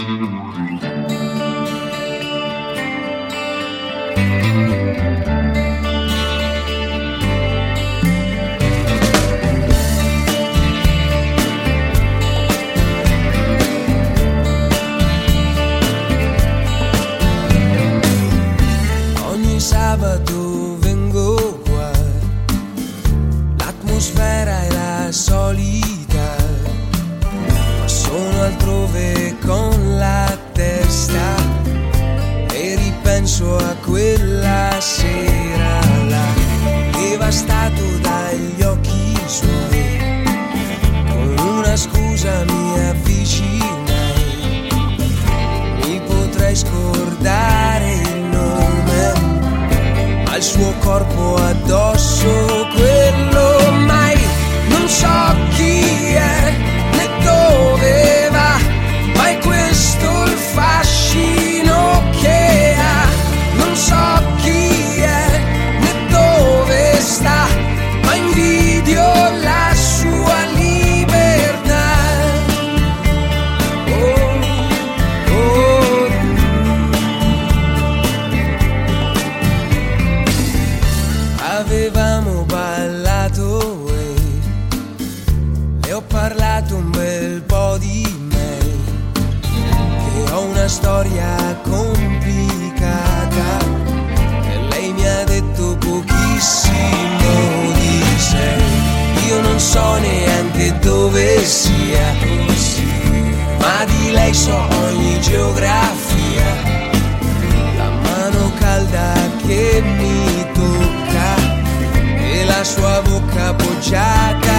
Sabato vengo qua, l'atmosfera è la solita, ma sono altrove con la testa e ripenso a quella sera là, devastato dagli occhi suoi, con una scusa mi avvicinai, mi potrei scordare il nome, al suo corpo addosso, quello mai non so chi è né dove va, ma è questo il fascino che ha. Non so chi è né dove sta, ma invidio la sua libertà. Avevamo ballato e le ho parlato un bel po' di me, che ho una storia complicata e lei mi ha detto pochissimo di sé. Io non so neanche dove sia, ma di lei so ogni geografia, la mano calda che mi tocca e la sua bocca appoggiata